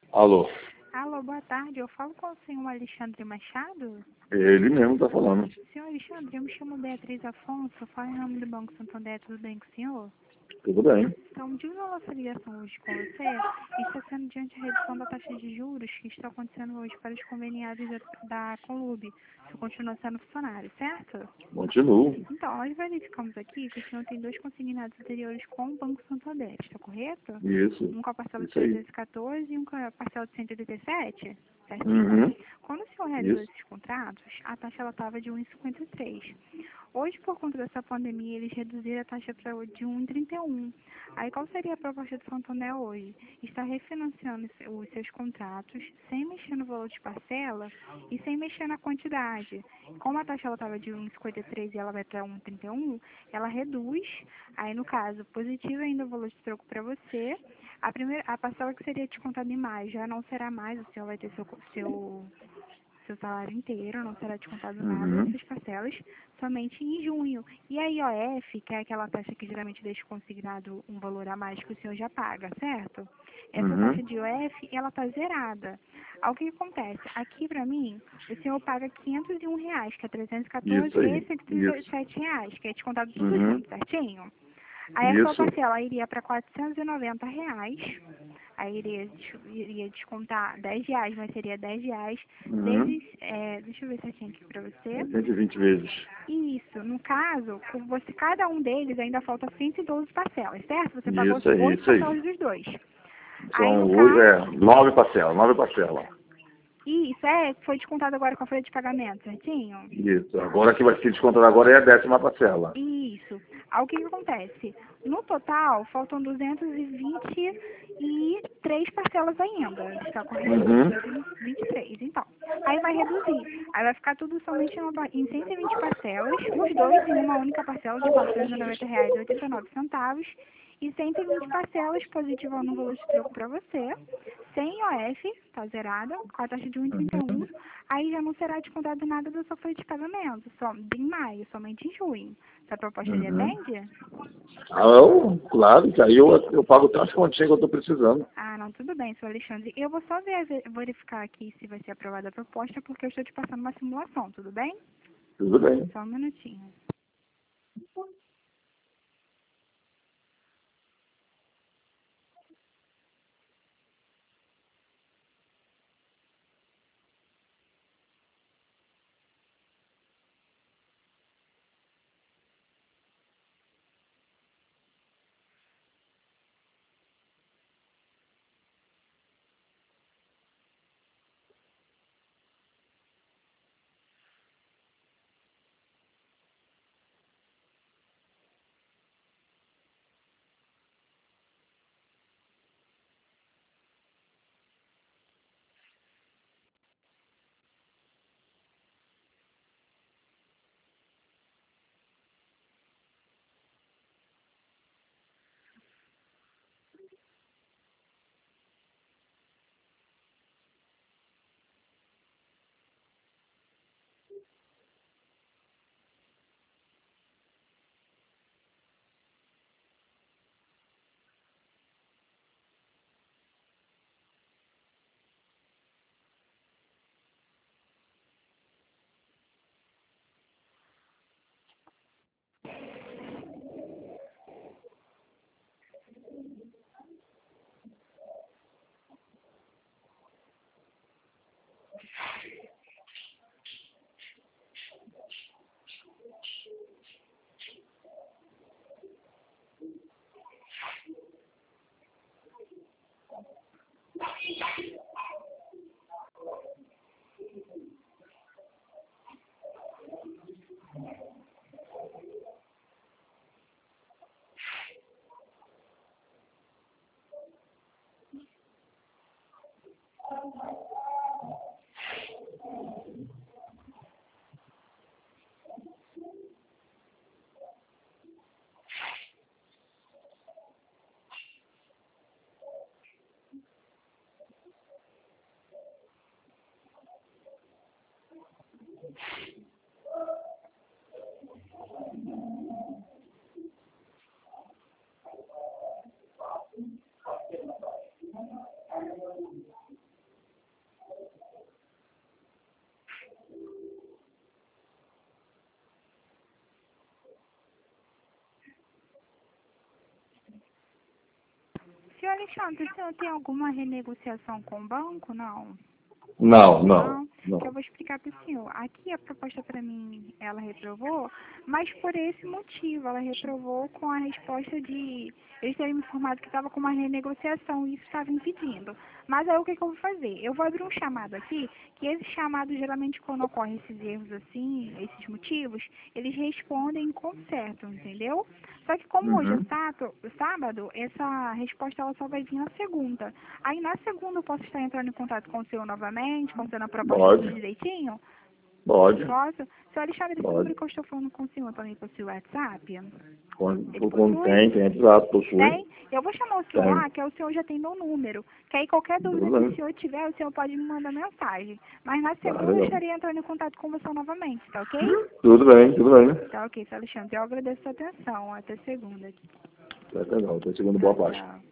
Alô, Alô, boa tarde. Eu falo com o senhor Alexandre Machado? ele mesmo tá falando. Senhor Alexandre, eu me chamo Beatriz Afonso, eu falo em nome do Banco Santander, tudo bem com o senhor? Tudo bem. Então, de a nossa ligação hoje com você está sendo diante da redução da taxa de juros que está acontecendo hoje para os conveniados da Conlube. Você continua sendo funcionário, certo? Continuo. Então, nós verificamos aqui que o senhor tem 2 consignados anteriores com o Banco Santander, está correto? Isso. Um com a parcela de Isso aí. 314 e um com a parcela de 187, certinho? Uhum. Quando o senhor realizou Isso. esses contratos, a taxa estava de 1,53. Hoje, por conta dessa pandemia, eles reduziram a taxa de 1,31. Aí, qual seria a proposta do Santander hoje? Está refinanciando os seus contratos, sem mexer no valor de parcela e sem mexer na quantidade. Como a taxa estava de 1,53 e ela vai para 1,31, ela reduz. Aí, no caso, positivo ainda o valor de troco para você. A parcela que seria descontada em maio já não será mais, o senhor vai ter seu salário inteiro, não será descontado nada Uhum. dessas parcelas, somente em junho. E a IOF, que é aquela taxa que geralmente deixa consignado um valor a mais que o senhor já paga, certo? Essa taxa Uhum. de IOF, ela está zerada. Aí, o que acontece? Aqui, para mim, o senhor paga R$ 501, que é 314, Isso e aí. Isso. R$ 137, que é descontado tudo Uhum. junto, certinho? Aí a sua Isso. parcela iria para R$ 490. Aí iria descontar R$ 10, mas seria R$ 10 Uhum. vezes, deixa eu ver certinho aqui para você. 120 vezes. Isso, no caso, com você, cada um deles ainda falta 112 parcelas, certo? Você pagou Isso aí. 8 Isso aí. parcelas dos dois. Aí São no caso, 9 parcelas. 9 parcelas. isso, foi descontado agora com a folha de pagamento, certinho? Isso. Agora que vai ser descontado agora é a 10ª parcela. Isso. Aí o que acontece? No total, faltam 223 parcelas ainda. Está correto? Uhum. 223. Então, aí vai reduzir. Aí vai ficar tudo somente em 120 parcelas, os dois em uma única parcela de R$ 490,89. E 120 parcelas positivando no valor de troco para você, sem IOF, está zerada, com a taxa de 1,31. Aí já não será descontado nada da sua folha de pagamento, só em maio, somente em junho. Essa proposta lhe Uhum. atende? Claro, que aí eu pago tantas continhas que eu tô precisando. Ah, não, tudo bem, seu Alexandre. Eu vou só verificar aqui se vai ser aprovada a proposta, porque eu estou te passando uma simulação, tudo bem? Tudo bem. Só um minutinho. Senhor Alexandre, o senhor tem alguma renegociação com o banco? Não. Não. Que eu vou explicar para o senhor. Aqui a proposta para mim, ela reprovou, mas por esse motivo, ela reprovou com a resposta de eles terem me informado que estava com uma renegociação e isso estava impedindo. Mas aí o que eu vou fazer? Eu vou abrir um chamado aqui, que esse chamado geralmente quando ocorrem esses erros assim, esses motivos, eles respondem com certo, entendeu? Só que como hoje é sábado, essa resposta ela só vai vir na segunda. Aí na segunda eu posso estar entrando em contato com o senhor novamente, contando a proposta Pode. direitinho? Pode. Posso? Senhor Alexandre, esse Pode. número que eu estou falando com o senhor também possui WhatsApp? Ele Quando possui? tem, exato, possui. Tem? Eu vou chamar o senhor Tem. lá, que aí o senhor já tem meu número. Que aí qualquer dúvida Tudo que bem. o senhor tiver, o senhor pode me mandar mensagem. Mas na segunda eu legal. estarei entrando em contato com você novamente, tá ok? Tudo bem. Tá ok, senhor Alexandre. Eu agradeço a sua atenção. Até segunda. Tá legal. Tô seguindo boa parte. Tchau.